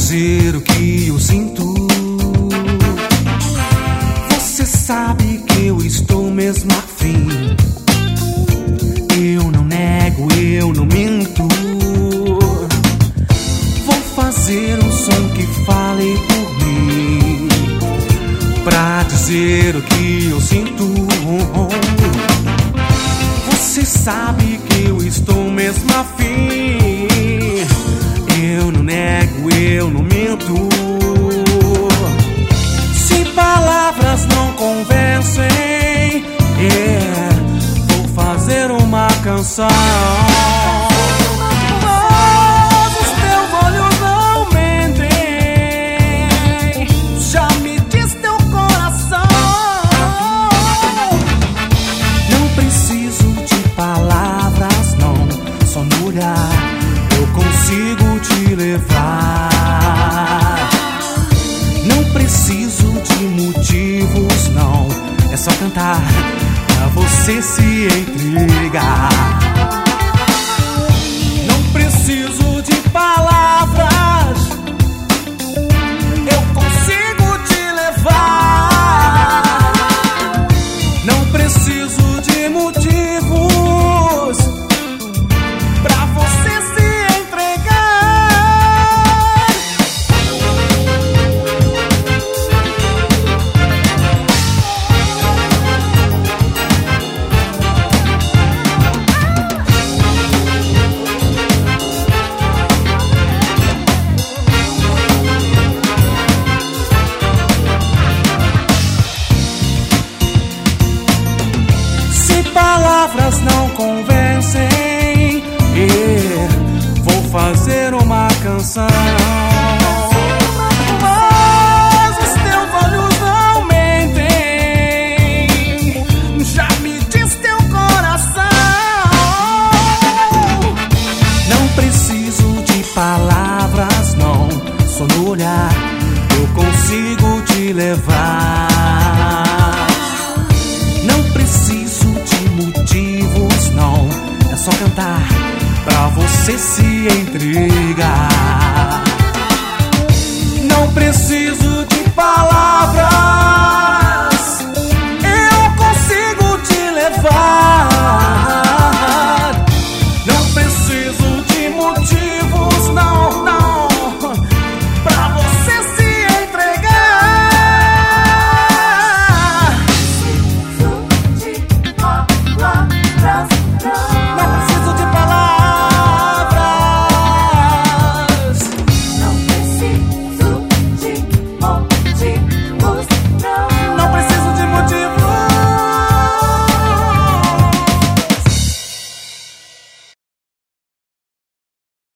dizer o que eu sinto. Você sabe que eu estou mesmo afim. Eu não nego, eu não minto. Vou fazer um som que fale por mim, pra dizer o que eu sinto. Você sabe que eu estou mesmo afim. Eu não nego, eu não minto. Se palavras não convencem, vou fazer uma canção. Mas os teus olhos não mentem, já me diz teu coração. Não preciso de palavras, não, só no olhar eu consigo te levar. Não preciso de motivos, não, é só cantar pra você se entregar. Não preciso de palavras, eu consigo te levar. Não preciso de motivos pra você se entregar. Se palavras não convencem, vou fazer uma canção.